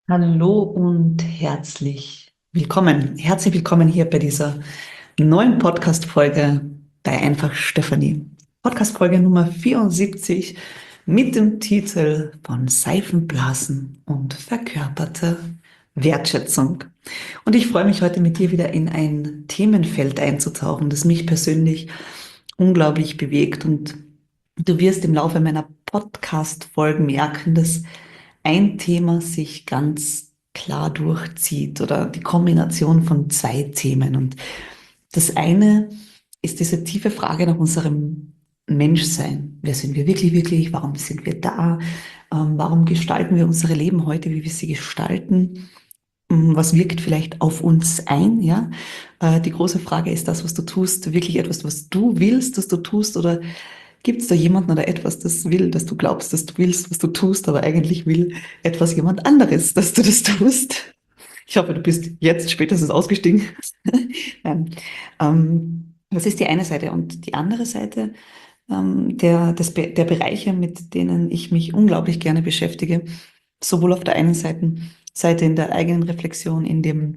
Hallo und herzlich willkommen hier bei dieser neuen Podcast-Folge bei Einfach Stefanie. Podcast-Folge Nummer 74 mit dem Titel von Seifenblasen und verkörperte Wertschätzung. Und ich freue mich heute mit dir wieder in ein Themenfeld einzutauchen, das mich persönlich unglaublich bewegt. Und du wirst im Laufe meiner Podcast-Folgen merken, dass ein Thema sich ganz klar durchzieht oder die Kombination von zwei Themen. Und das eine ist diese tiefe Frage nach unserem Menschsein. Wer sind wir wirklich, wirklich? Warum sind wir da? Warum gestalten wir unsere Leben heute, wie wir sie gestalten? Was wirkt vielleicht auf uns ein? Ja, die große Frage ist das, was du tust, wirklich etwas, was du willst, dass du tust, oder gibt es da jemanden oder etwas, das will, dass du glaubst, dass du willst, was du tust, aber eigentlich will etwas jemand anderes, dass du das tust? Ich hoffe, du bist jetzt spätestens ausgestiegen. Nein. Das ist die eine Seite. Und die andere Seite, der Bereiche, mit denen ich mich unglaublich gerne beschäftige, sowohl auf der einen Seite in der eigenen Reflexion,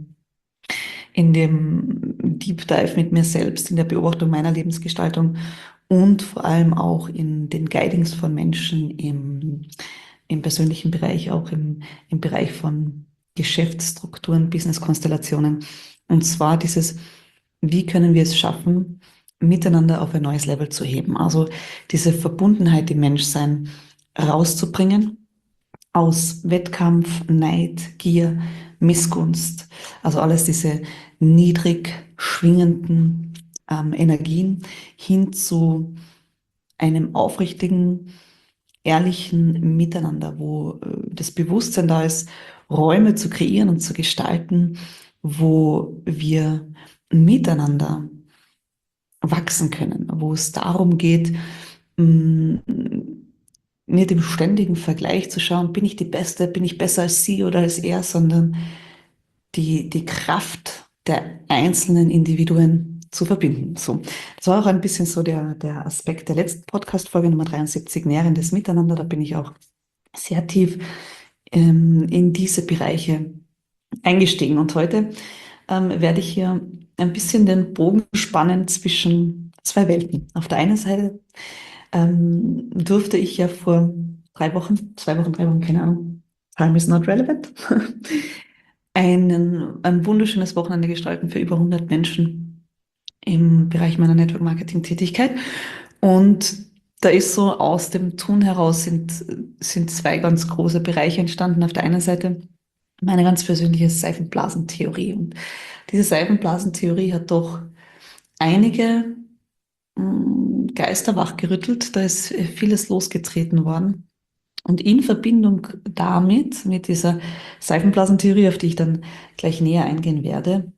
in dem Deep Dive mit mir selbst, in der Beobachtung meiner Lebensgestaltung und vor allem auch in den Guidings von Menschen im persönlichen Bereich, auch im Bereich von Geschäftsstrukturen, Business-Konstellationen. Und zwar wie können wir es schaffen, miteinander auf ein neues Level zu heben? Also diese Verbundenheit im Menschsein rauszubringen aus Wettkampf, Neid, Gier, Missgunst, also alles diese niedrig schwingenden Energien hin zu einem aufrichtigen, ehrlichen Miteinander, wo das Bewusstsein da ist, Räume zu kreieren und zu gestalten, wo wir miteinander wachsen können, wo es darum geht, mh, nicht im ständigen Vergleich zu schauen, bin ich die Beste, bin ich besser als sie oder als er, sondern die Kraft der einzelnen Individuen zu verbinden. So, das war auch ein bisschen so der Aspekt der letzten Podcast-Folge Nummer 73, nährendes Miteinander. Da bin ich auch sehr tief in diese Bereiche eingestiegen. Und heute werde ich hier ein bisschen den Bogen spannen zwischen zwei Welten. Auf der einen Seite durfte ich ja vor 3 Wochen, 2 Wochen, 3 Wochen, keine Ahnung, Time is not relevant, ein wunderschönes Wochenende gestalten für über 100 Menschen im Bereich meiner Network Marketing Tätigkeit. Und da ist so aus dem Tun heraus sind zwei ganz große Bereiche entstanden. Auf der einen Seite meine ganz persönliche Seifenblasentheorie. Und diese Seifenblasentheorie hat doch einige Geister wachgerüttelt. Da ist vieles losgetreten worden. Und in Verbindung damit, mit dieser Seifenblasentheorie, auf die ich dann gleich näher eingehen werde,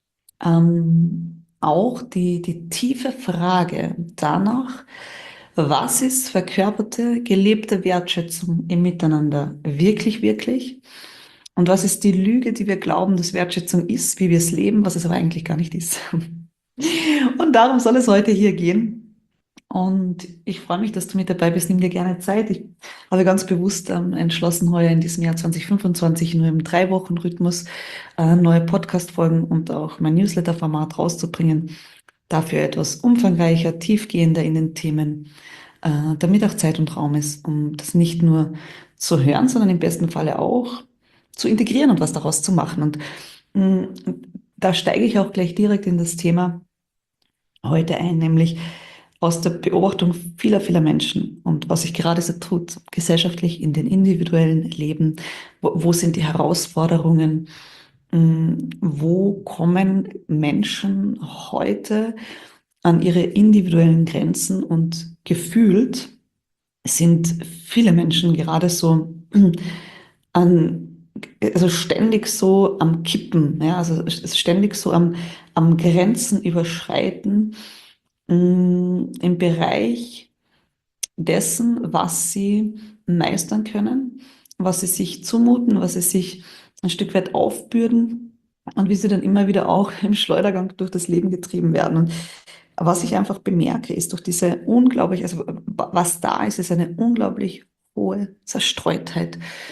auch die tiefe Frage danach, was ist verkörperte, gelebte Wertschätzung im Miteinander wirklich, wirklich? Und was ist die Lüge, die wir glauben, dass Wertschätzung ist, wie wir es leben, was es aber eigentlich gar nicht ist? Und darum soll es heute hier gehen. Und ich freue mich, dass du mit dabei bist. Nimm dir gerne Zeit. Ich habe ganz bewusst entschlossen, heuer in diesem Jahr 2025 nur im 3-Wochen-Rhythmus neue Podcast-Folgen und auch mein Newsletter-Format rauszubringen. Dafür etwas umfangreicher, tiefgehender in den Themen, damit auch Zeit und Raum ist, um das nicht nur zu hören, sondern im besten Falle auch zu integrieren und was daraus zu machen. Und mh, da steige ich auch gleich direkt in das Thema heute ein, nämlich aus der Beobachtung vieler Menschen und was sich gerade so tut, gesellschaftlich in den individuellen Leben, wo sind die Herausforderungen, wo kommen Menschen heute an ihre individuellen Grenzen, und gefühlt sind viele Menschen gerade so an, also ständig so am Kippen, ja, also ständig so am Grenzen überschreiten, im Bereich dessen, was sie meistern können, was sie sich zumuten, was sie sich ein Stück weit aufbürden und wie sie dann immer wieder auch im Schleudergang durch das Leben getrieben werden. Und was ich einfach bemerke, ist durch diese unglaublich, also was da ist, ist eine unglaublich hohe Zerstreutheit.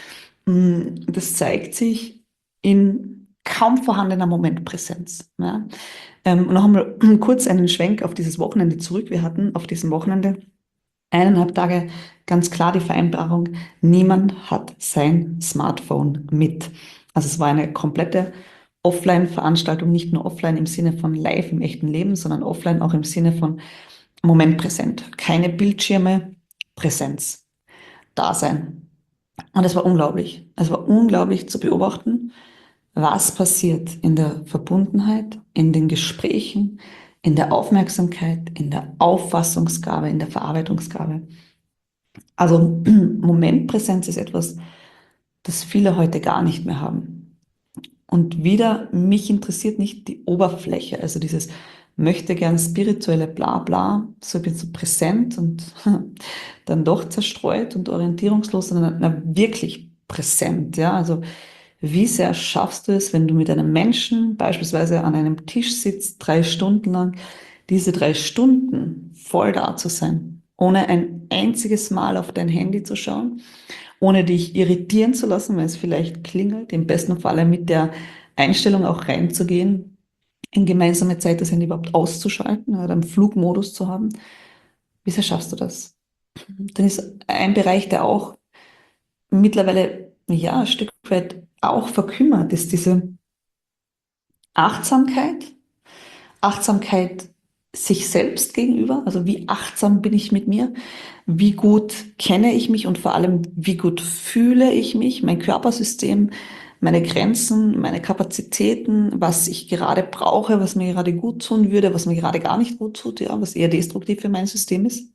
Das zeigt sich in kaum vorhandener Momentpräsenz. Ja? Noch einmal kurz einen Schwenk auf dieses Wochenende zurück. Wir hatten auf diesem Wochenende 1,5 Tage ganz klar die Vereinbarung, niemand hat sein Smartphone mit. Also es war eine komplette Offline-Veranstaltung, nicht nur offline im Sinne von live im echten Leben, sondern offline auch im Sinne von Moment präsent. Keine Bildschirme, Präsenz, Dasein. Und es war unglaublich. Es war unglaublich zu beobachten, was passiert in der Verbundenheit, in den Gesprächen, in der Aufmerksamkeit, in der Auffassungsgabe, in der Verarbeitungsgabe. Also Momentpräsenz ist etwas, das viele heute gar nicht mehr haben. Und wieder, mich interessiert nicht die Oberfläche, also dieses möchte gern spirituelle Blabla, so ich bin so präsent und dann doch zerstreut und orientierungslos, sondern wirklich präsent, ja, also wie sehr schaffst du es, wenn du mit einem Menschen beispielsweise an einem Tisch sitzt, 3 Stunden lang, diese 3 Stunden voll da zu sein, ohne ein einziges Mal auf dein Handy zu schauen, ohne dich irritieren zu lassen, wenn es vielleicht klingelt, im besten Falle mit der Einstellung auch reinzugehen, in gemeinsame Zeit das Handy überhaupt auszuschalten oder im Flugmodus zu haben. Wie sehr schaffst du das? Dann ist ein Bereich, der auch mittlerweile, ja, ein Stück weit auch verkümmert, ist diese Achtsamkeit. Achtsamkeit sich selbst gegenüber, also wie achtsam bin ich mit mir, wie gut kenne ich mich und vor allem, wie gut fühle ich mich, mein Körpersystem, meine Grenzen, meine Kapazitäten, was ich gerade brauche, was mir gerade gut tun würde, was mir gerade gar nicht gut tut, ja, was eher destruktiv für mein System ist.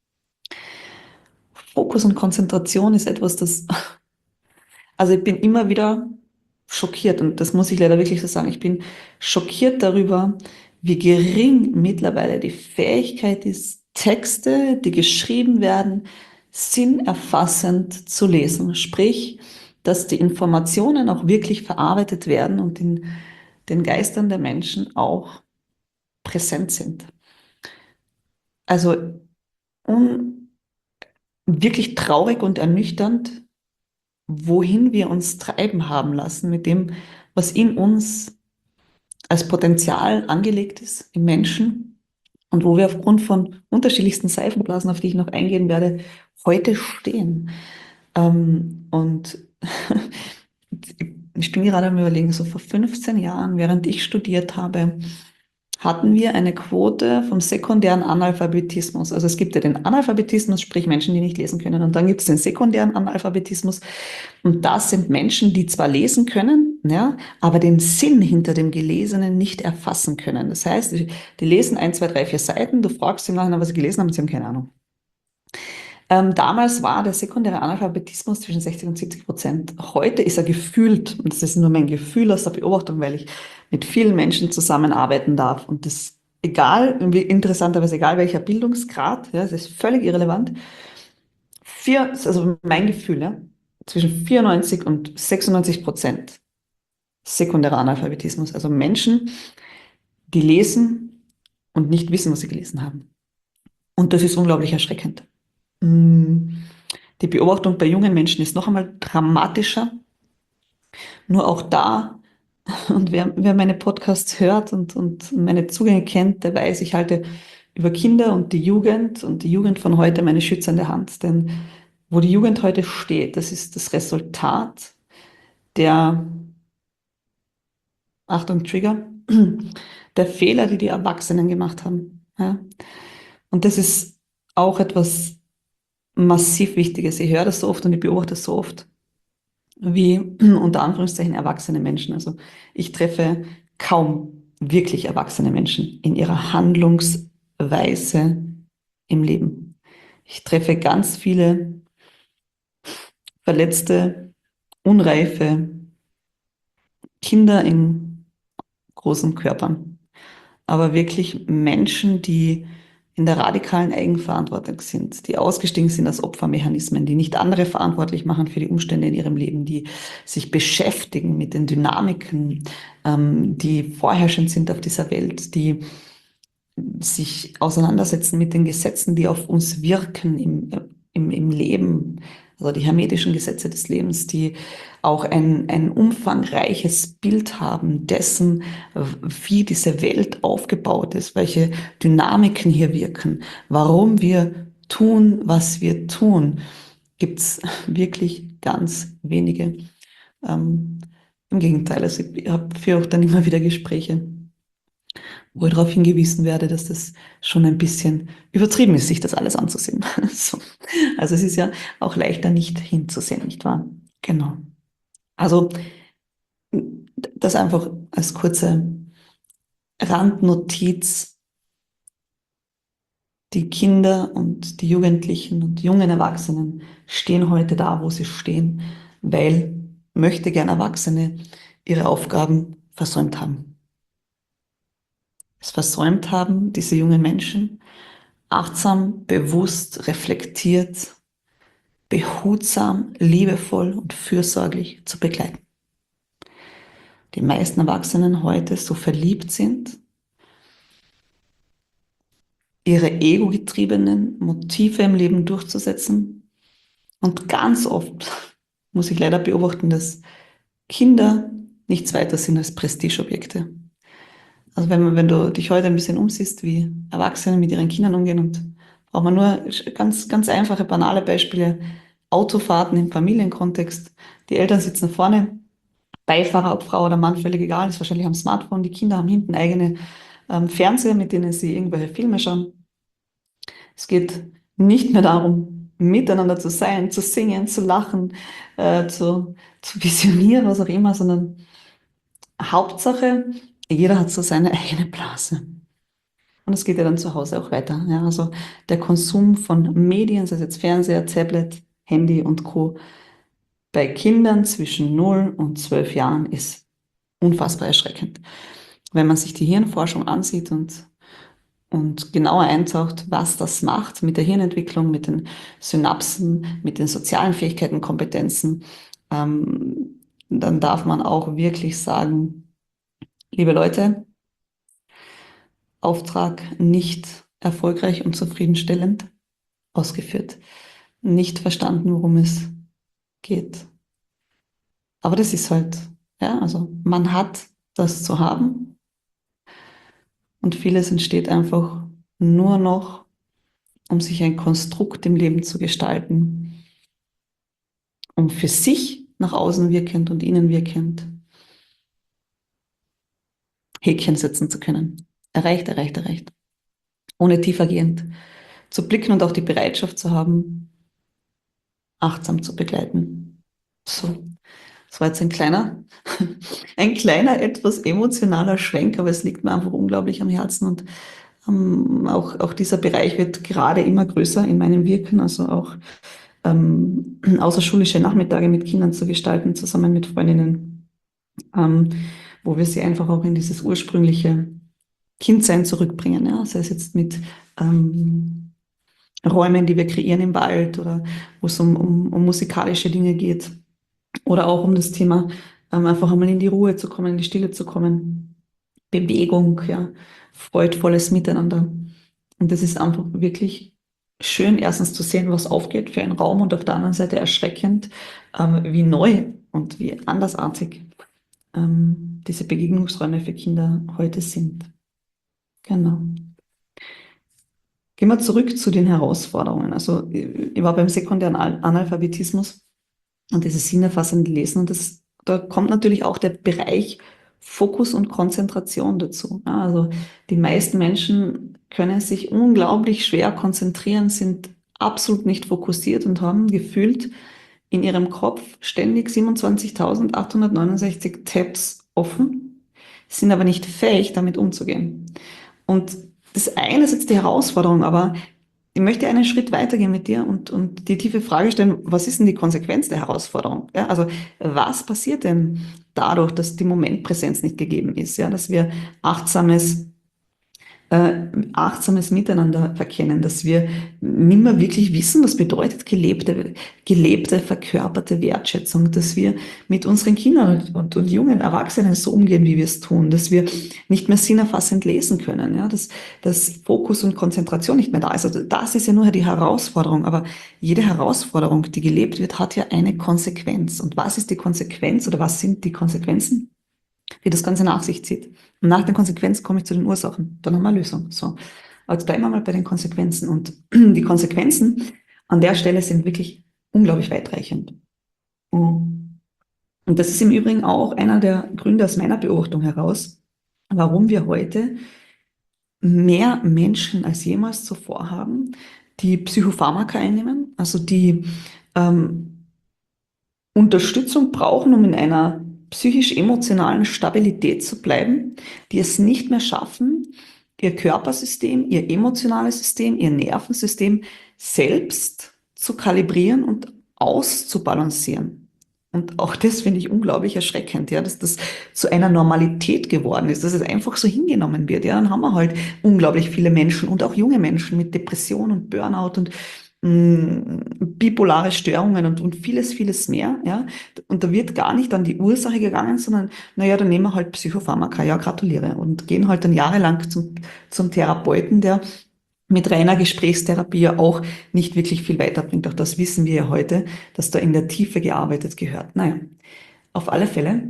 Fokus und Konzentration ist etwas, das, also ich bin immer wieder schockiert und das muss ich leider wirklich so sagen. Ich bin schockiert darüber, wie gering mittlerweile die Fähigkeit ist, Texte, die geschrieben werden, sinnerfassend zu lesen. Sprich, dass die Informationen auch wirklich verarbeitet werden und in den Geistern der Menschen auch präsent sind. Also wirklich traurig und ernüchternd, wohin wir uns treiben haben lassen mit dem, was in uns als Potenzial angelegt ist im Menschen und wo wir aufgrund von unterschiedlichsten Seifenblasen, auf die ich noch eingehen werde, heute stehen. Und ich bin gerade am Überlegen, so vor 15 Jahren, während ich studiert habe, hatten wir eine Quote vom sekundären Analphabetismus. Also es gibt ja den Analphabetismus, sprich Menschen, die nicht lesen können. Und dann gibt es den sekundären Analphabetismus. Und das sind Menschen, die zwar lesen können, ja, aber den Sinn hinter dem Gelesenen nicht erfassen können. Das heißt, die lesen 1, 2, 3, 4 Seiten, du fragst sie nachher, was sie gelesen haben, sie haben keine Ahnung. Damals war der sekundäre Analphabetismus zwischen 60 und 70%. Heute ist er gefühlt, und das ist nur mein Gefühl aus der Beobachtung, weil ich mit vielen Menschen zusammenarbeiten darf. Und das, egal, interessanterweise, egal welcher Bildungsgrad, ja, das ist völlig irrelevant. Also mein Gefühl, ja, zwischen 94 und 96% sekundärer Analphabetismus. Also Menschen, die lesen und nicht wissen, was sie gelesen haben. Und das ist unglaublich erschreckend. Mm, Die Beobachtung bei jungen Menschen ist noch einmal dramatischer. Nur auch da, und wer meine Podcasts hört und meine Zugänge kennt, der weiß, ich halte über Kinder und die Jugend von heute meine schützende Hand. Denn wo die Jugend heute steht, das ist das Resultat der, Achtung, Trigger, der Fehler, die die Erwachsenen gemacht haben. Ja? Und das ist auch etwas massiv Wichtiges. Ich höre das so oft und ich beobachte das so oft, wie unter Anführungszeichen erwachsene Menschen. Also ich treffe kaum wirklich erwachsene Menschen in ihrer Handlungsweise im Leben. Ich treffe ganz viele verletzte, unreife Kinder in großen Körpern, aber wirklich Menschen, die in der radikalen Eigenverantwortung sind, die ausgestiegen sind als Opfermechanismen, die nicht andere verantwortlich machen für die Umstände in ihrem Leben, die sich beschäftigen mit den Dynamiken, die vorherrschend sind auf dieser Welt, die sich auseinandersetzen mit den Gesetzen, die auf uns wirken im Leben, also die hermetischen Gesetze des Lebens, die auch ein umfangreiches Bild haben dessen, wie diese Welt aufgebaut ist, welche Dynamiken hier wirken, warum wir tun, was wir tun, gibt es wirklich ganz wenige. Ähm, Im Gegenteil, also ich habe für auch dann immer wieder Gespräche, wo ich darauf hingewiesen werde, dass das schon ein bisschen übertrieben ist, sich das alles anzusehen. So. Also es ist ja auch leichter nicht hinzusehen, nicht wahr? Genau. Also das einfach als kurze Randnotiz. Die Kinder und die Jugendlichen und jungen Erwachsenen stehen heute da, wo sie stehen, weil möchte gern Erwachsene ihre Aufgaben versäumt haben. Es versäumt haben, diese jungen Menschen achtsam, bewusst, reflektiert, behutsam, liebevoll und fürsorglich zu begleiten. Die meisten Erwachsenen heute so verliebt sind, ihre ego-getriebenen Motive im Leben durchzusetzen. Und ganz oft muss ich leider beobachten, dass Kinder nichts weiter sind als Prestigeobjekte. Also wenn du dich heute ein bisschen umsiehst, wie Erwachsene mit ihren Kindern umgehen, und braucht man nur ganz einfache, banale Beispiele. Autofahrten im Familienkontext. Die Eltern sitzen vorne, Beifahrer, ob Frau oder Mann, völlig egal, ist wahrscheinlich am Smartphone. Die Kinder haben hinten eigene Fernseher, mit denen sie irgendwelche Filme schauen. Es geht nicht mehr darum, miteinander zu sein, zu singen, zu lachen, zu visionieren, was auch immer, sondern Hauptsache, jeder hat so seine eigene Blase. Und es geht ja dann zu Hause auch weiter. Ja, also der Konsum von Medien, sei es jetzt Fernseher, Tablet, Handy und Co. bei Kindern zwischen 0 und 12 Jahren ist unfassbar erschreckend. Wenn man sich die Hirnforschung ansieht und genauer eintaucht, was das macht mit der Hirnentwicklung, mit den Synapsen, mit den sozialen Fähigkeiten, Kompetenzen, dann darf man auch wirklich sagen, liebe Leute, Auftrag nicht erfolgreich und zufriedenstellend ausgeführt. Nicht verstanden, worum es geht. Aber das ist halt, ja, also man hat das zu haben und vieles entsteht einfach nur noch, um sich ein Konstrukt im Leben zu gestalten, um für sich nach außen wirkend und innen wirkend Häkchen setzen zu können. Erreicht, erreicht, erreicht. Ohne tiefergehend zu blicken und auch die Bereitschaft zu haben, achtsam zu begleiten. So, das war jetzt ein kleiner, etwas emotionaler Schwenk, aber es liegt mir einfach unglaublich am Herzen und auch dieser Bereich wird gerade immer größer in meinem Wirken, also auch außerschulische Nachmittage mit Kindern zu gestalten, zusammen mit Freundinnen, ähm, wo wir sie einfach auch in dieses ursprüngliche Kindsein zurückbringen, ja, sei es jetzt mit Räumen, die wir kreieren im Wald oder wo es um musikalische Dinge geht oder auch um das Thema, einfach einmal in die Ruhe zu kommen, in die Stille zu kommen, Bewegung, ja, freudvolles Miteinander. Und das ist einfach wirklich schön, erstens zu sehen, was aufgeht für einen Raum und auf der anderen Seite erschreckend, wie neu und wie andersartig diese Begegnungsräume für Kinder heute sind. Genau. Gehen wir zurück zu den Herausforderungen. Also ich war beim sekundären Analphabetismus und dieses sinnerfassende Lesen und da kommt natürlich auch der Bereich Fokus und Konzentration dazu. Ja, also die meisten Menschen können sich unglaublich schwer konzentrieren, sind absolut nicht fokussiert und haben gefühlt in ihrem Kopf ständig 27.869 Tabs offen, sind aber nicht fähig, damit umzugehen. Und das eine ist jetzt die Herausforderung, aber ich möchte einen Schritt weitergehen mit dir und die tiefe Frage stellen, was ist denn die Konsequenz der Herausforderung? Ja, also was passiert denn dadurch, dass die Momentpräsenz nicht gegeben ist, ja, dass wir achtsames achtsames Miteinander verkennen, dass wir nimmer wirklich wissen, was bedeutet gelebte, verkörperte Wertschätzung, dass wir mit unseren Kindern und jungen Erwachsenen so umgehen, wie wir es tun, dass wir nicht mehr sinnerfassend lesen können, ja, dass Fokus und Konzentration nicht mehr da ist. Also das ist ja nur die Herausforderung, aber jede Herausforderung, die gelebt wird, hat ja eine Konsequenz. Und was ist die Konsequenz oder was sind die Konsequenzen, die das Ganze nach sich zieht? Und nach den Konsequenzen komme ich zu den Ursachen. Dann haben wir eine Lösung. So. Aber jetzt bleiben wir mal bei den Konsequenzen. Und die Konsequenzen an der Stelle sind wirklich unglaublich weitreichend. Und das ist im Übrigen auch einer der Gründe aus meiner Beobachtung heraus, warum wir heute mehr Menschen als jemals zuvor haben, die Psychopharmaka einnehmen, also die ähm, Unterstützung brauchen, um in einer psychisch-emotionalen Stabilität zu bleiben, die es nicht mehr schaffen, ihr Körpersystem, ihr emotionales System, ihr Nervensystem selbst zu kalibrieren und auszubalancieren. Und auch das finde ich unglaublich erschreckend, ja, dass das zu einer Normalität geworden ist, dass es einfach so hingenommen wird. Ja, dann haben wir halt unglaublich viele Menschen und auch junge Menschen mit Depression und Burnout und bipolare Störungen und vieles, vieles mehr, ja. Und da wird gar nicht an die Ursache gegangen, sondern, naja, dann nehmen wir halt Psychopharmaka, ja, gratuliere. Und gehen halt dann jahrelang zum Therapeuten, der mit reiner Gesprächstherapie ja auch nicht wirklich viel weiterbringt. Auch das wissen wir ja heute, dass da in der Tiefe gearbeitet gehört. Naja, auf alle Fälle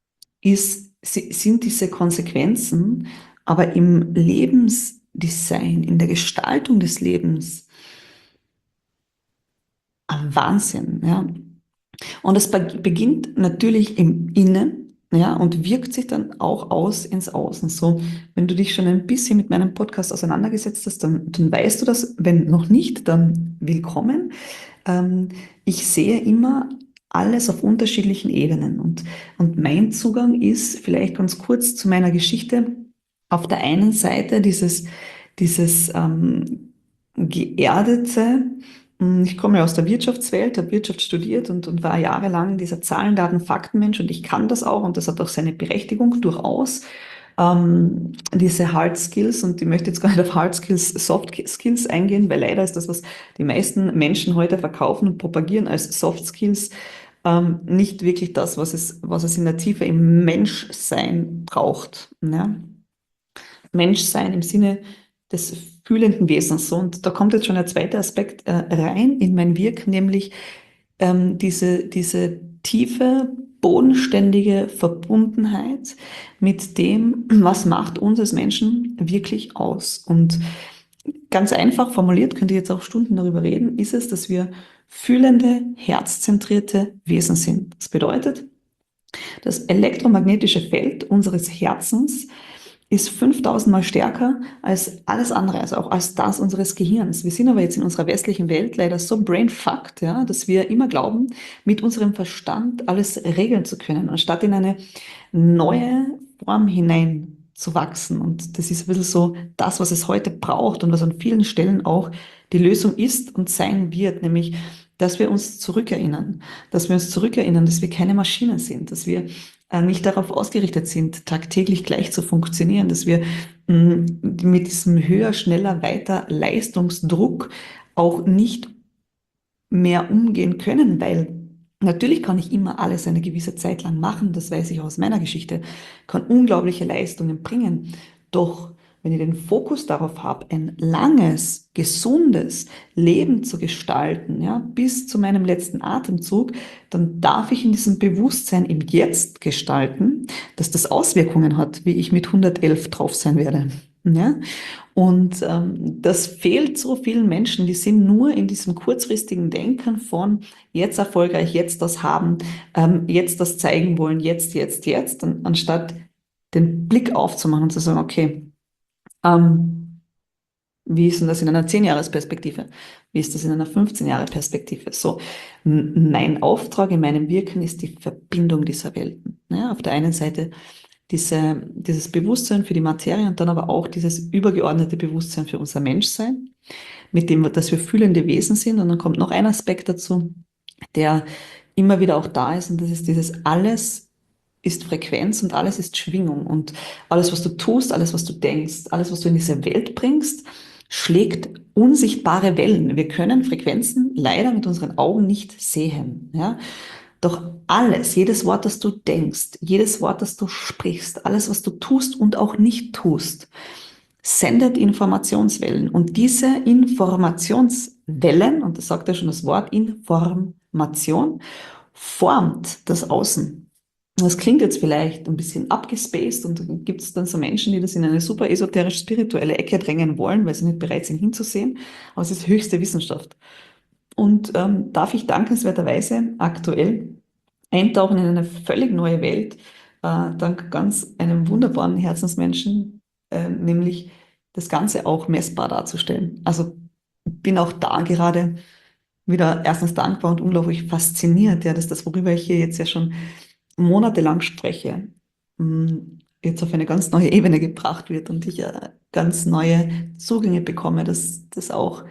sind diese Konsequenzen aber im Lebensdesign, in der Gestaltung des Lebens ein Wahnsinn, ja. Und es beginnt natürlich im Innen, ja, und wirkt sich dann auch aus ins Außen. So, wenn du dich schon ein bisschen mit meinem Podcast auseinandergesetzt hast, dann weißt du das. Wenn noch nicht, dann willkommen. Ich sehe immer alles auf unterschiedlichen Ebenen. Und mein Zugang ist vielleicht ganz kurz zu meiner Geschichte. Auf der einen Seite dieses geerdete, ich komme ja aus der Wirtschaftswelt, habe Wirtschaft studiert und war jahrelang dieser Zahlen, Daten, Faktenmensch und ich kann das auch und das hat auch seine Berechtigung durchaus. Diese Hard Skills und ich möchte jetzt gar nicht auf Hard Skills, Soft Skills eingehen, weil leider ist das, was die meisten Menschen heute verkaufen und propagieren als Soft Skills, nicht wirklich das, was es in der Tiefe im Menschsein braucht. Ja? Menschsein im Sinne des fühlenden Wesens. So, und da kommt jetzt schon der zweite Aspekt rein in mein Wirken, nämlich diese tiefe, bodenständige Verbundenheit mit dem, was macht uns als Menschen wirklich aus. Und ganz einfach formuliert, könnt ihr jetzt auch Stunden darüber reden, ist es, dass wir fühlende, herzzentrierte Wesen sind. Das bedeutet, das elektromagnetische Feld unseres Herzens ist 5000 Mal stärker als alles andere, also auch als das unseres Gehirns. Wir sind aber jetzt in unserer westlichen Welt leider so brainfucked, ja, dass wir immer glauben, mit unserem Verstand alles regeln zu können, anstatt in eine neue Form hinein zu wachsen. Und das ist ein bisschen so das, was es heute braucht und was an vielen Stellen auch die Lösung ist und sein wird, nämlich, dass wir uns zurückerinnern, dass wir keine Maschinen sind, dass wir nicht darauf ausgerichtet sind, tagtäglich gleich zu funktionieren, dass wir mit diesem höher, schneller, weiter Leistungsdruck auch nicht mehr umgehen können, weil natürlich kann ich immer alles eine gewisse Zeit lang machen, das weiß ich aus meiner Geschichte, kann unglaubliche Leistungen bringen. Doch wenn ich den Fokus darauf habe, ein langes, gesundes Leben zu gestalten, ja, bis zu meinem letzten Atemzug, dann darf ich in diesem Bewusstsein im Jetzt gestalten, dass das Auswirkungen hat, wie ich mit 111 drauf sein werde. Ja? Und das fehlt so vielen Menschen, die sind nur in diesem kurzfristigen Denken von jetzt erfolgreich, jetzt das haben, jetzt das zeigen wollen, jetzt, anstatt den Blick aufzumachen und zu sagen, okay, ähm, wie ist denn das in einer 10-Jahres-Perspektive? Wie ist das in einer 15-Jahre-Perspektive? So, mein Auftrag in meinem Wirken ist die Verbindung dieser Welten. Ja, auf der einen Seite dieses Bewusstsein für die Materie und dann aber auch dieses übergeordnete Bewusstsein für unser Menschsein, mit dem, dass wir fühlende Wesen sind. Und dann kommt noch ein Aspekt dazu, der immer wieder auch da ist, und das ist dieses alles ist Frequenz und alles ist Schwingung. Und alles, was du tust, alles, was du denkst, alles, was du in diese Welt bringst, schlägt unsichtbare Wellen. Wir können Frequenzen leider mit unseren Augen nicht sehen. Ja? Doch alles, jedes Wort, das du denkst, jedes Wort, das du sprichst, alles, was du tust und auch nicht tust, sendet Informationswellen. Und diese Informationswellen, und das sagt ja schon das Wort Information, formt das Außen. Das klingt jetzt vielleicht ein bisschen abgespaced und dann gibt es dann so Menschen, die das in eine super esoterisch-spirituelle Ecke drängen wollen, weil sie nicht bereit sind hinzusehen. Aber es ist höchste Wissenschaft. Und darf ich dankenswerterweise aktuell eintauchen in eine völlig neue Welt, dank ganz einem wunderbaren Herzensmenschen, nämlich das Ganze auch messbar darzustellen. Also bin auch da gerade wieder erstens dankbar und unglaublich fasziniert, ja, dass das, worüber ich hier jetzt ja schon monatelang spreche, jetzt auf eine ganz neue Ebene gebracht wird und ich ganz neue Zugänge bekomme, dass das auch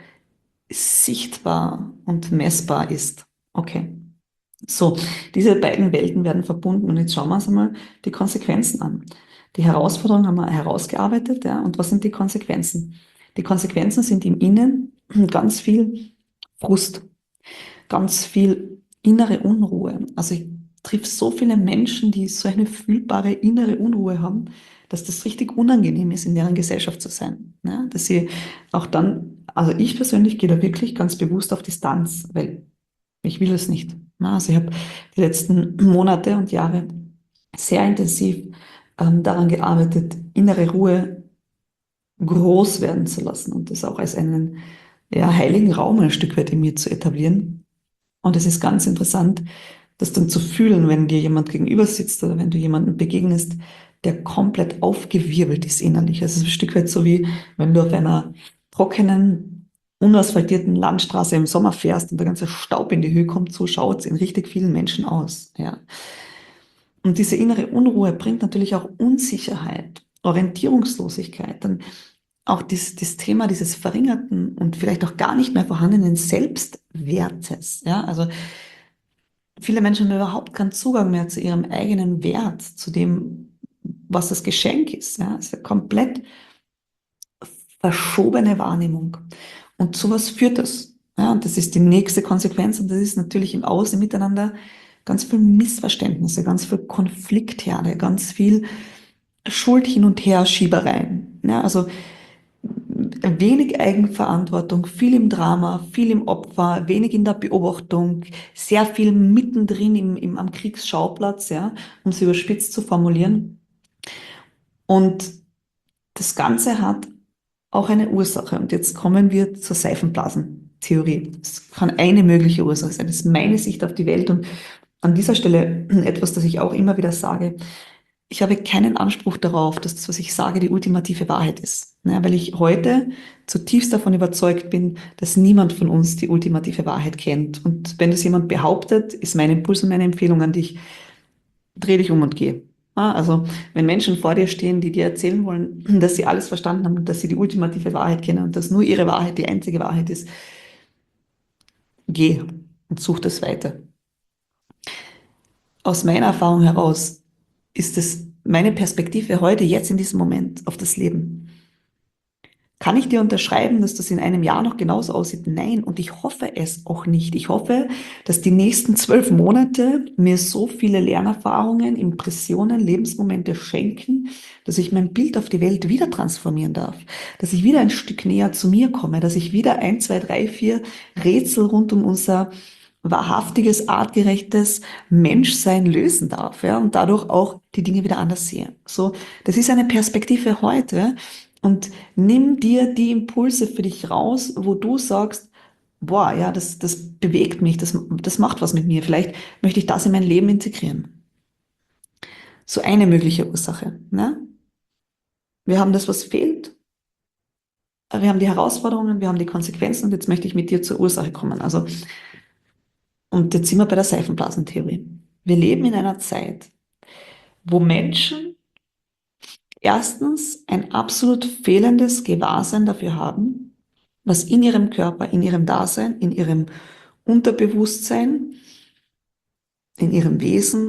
sichtbar und messbar ist. Okay. So, diese beiden Welten werden verbunden und jetzt schauen wir uns einmal die Konsequenzen an. Die Herausforderungen haben wir herausgearbeitet, ja, und was sind die Konsequenzen? Die Konsequenzen sind im Innen ganz viel Frust, ganz viel innere Unruhe. Also ich triff so viele Menschen, die so eine fühlbare innere Unruhe haben, dass das richtig unangenehm ist, in deren Gesellschaft zu sein. Ja, dass sie auch dann, also ich persönlich gehe da wirklich ganz bewusst auf Distanz, weil ich will es nicht. Ja, also ich habe die letzten Monate und Jahre sehr intensiv daran gearbeitet, innere Ruhe groß werden zu lassen und das auch als einen ja, heiligen Raum ein Stück weit in mir zu etablieren. Und es ist ganz interessant, das dann zu fühlen, wenn dir jemand gegenüber sitzt oder wenn du jemanden begegnest, der komplett aufgewirbelt ist innerlich. Es ist ein Stück weit so wie, wenn du auf einer trockenen, unasphaltierten Landstraße im Sommer fährst und der ganze Staub in die Höhe kommt, so schaut es in richtig vielen Menschen aus. Ja. Und diese innere Unruhe bringt natürlich auch Unsicherheit, Orientierungslosigkeit, dann auch das Thema dieses verringerten und vielleicht auch gar nicht mehr vorhandenen Selbstwertes. Ja, also viele Menschen haben überhaupt keinen Zugang mehr zu ihrem eigenen Wert, zu dem, was das Geschenk ist. Ja, es ist eine komplett verschobene Wahrnehmung. Und zu was führt das? Ja, und das ist die nächste Konsequenz und das ist natürlich im Außen miteinander ganz viel Missverständnisse, ganz viel Konfliktherde, ganz viel Schuld hin und her Schiebereien. Ja, also wenig Eigenverantwortung, viel im Drama, viel im Opfer, wenig in der Beobachtung, sehr viel mittendrin am Kriegsschauplatz, ja, um es überspitzt zu formulieren. Und das Ganze hat auch eine Ursache. Und jetzt kommen wir zur Seifenblasentheorie. Es kann eine mögliche Ursache sein. Das ist meine Sicht auf die Welt. Und an dieser Stelle etwas, das ich auch immer wieder sage. Ich habe keinen Anspruch darauf, dass das, was ich sage, die ultimative Wahrheit ist. Ja, weil ich heute zutiefst davon überzeugt bin, dass niemand von uns die ultimative Wahrheit kennt. Und wenn das jemand behauptet, ist mein Impuls und meine Empfehlung an dich, dreh dich um und geh. Ja, also wenn Menschen vor dir stehen, die dir erzählen wollen, dass sie alles verstanden haben, dass sie die ultimative Wahrheit kennen und dass nur ihre Wahrheit die einzige Wahrheit ist, geh und such das weiter. Aus meiner Erfahrung heraus ist es meine Perspektive heute, jetzt in diesem Moment auf das Leben. Kann ich dir unterschreiben, dass das in einem Jahr noch genauso aussieht? Nein, und ich hoffe es auch nicht. Ich hoffe, dass die nächsten 12 Monate mir so viele Lernerfahrungen, Impressionen, Lebensmomente schenken, dass ich mein Bild auf die Welt wieder transformieren darf, dass ich wieder ein Stück näher zu mir komme, dass ich wieder 1, 2, 3, 4 Rätsel rund um unser wahrhaftiges, artgerechtes Menschsein lösen darf, ja, und dadurch auch die Dinge wieder anders sehe. So, das ist eine Perspektive heute und nimm dir die Impulse für dich raus, wo du sagst, boah, ja, das bewegt mich, das macht was mit mir. Vielleicht möchte ich das in mein Leben integrieren. So eine mögliche Ursache, ne? Wir haben das, was fehlt. Wir haben die Herausforderungen, wir haben die Konsequenzen und jetzt möchte ich mit dir zur Ursache kommen. Also, und jetzt sind wir bei der Seifenblasentheorie. Wir leben in einer Zeit, wo Menschen erstens ein absolut fehlendes Gewahrsein dafür haben, was in ihrem Körper, in ihrem Dasein, in ihrem Unterbewusstsein, in ihrem Wesen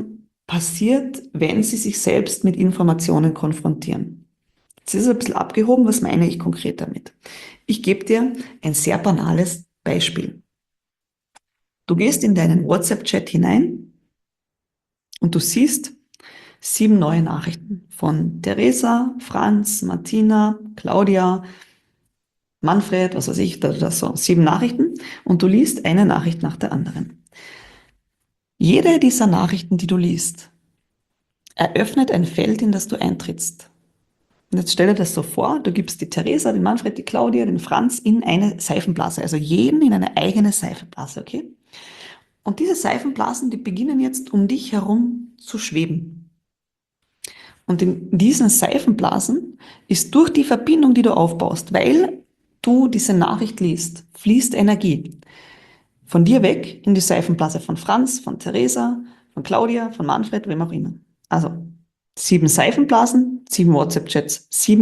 passiert, wenn sie sich selbst mit Informationen konfrontieren. Jetzt ist es ein bisschen abgehoben, was meine ich konkret damit? Ich gebe dir ein sehr banales Beispiel. Du gehst in deinen WhatsApp-Chat hinein und du siehst 7 neue Nachrichten von Theresa, Franz, Martina, Claudia, Manfred, was weiß ich, das so 7 Nachrichten und du liest eine Nachricht nach der anderen. Jede dieser Nachrichten, die du liest, eröffnet ein Feld, in das du eintrittst. Und jetzt stell dir das so vor, du gibst die Theresa, den Manfred, die Claudia, den Franz in eine Seifenblase, also jeden in eine eigene Seifenblase, okay? Und diese Seifenblasen, die beginnen jetzt um dich herum zu schweben. Und in diesen Seifenblasen ist durch die Verbindung, die du aufbaust, weil du diese Nachricht liest, fließt Energie. Von dir weg in die Seifenblase von Franz, von Theresa, von Claudia, von Manfred, wem auch immer. Also 7 Seifenblasen, 7 WhatsApp-Chats, 7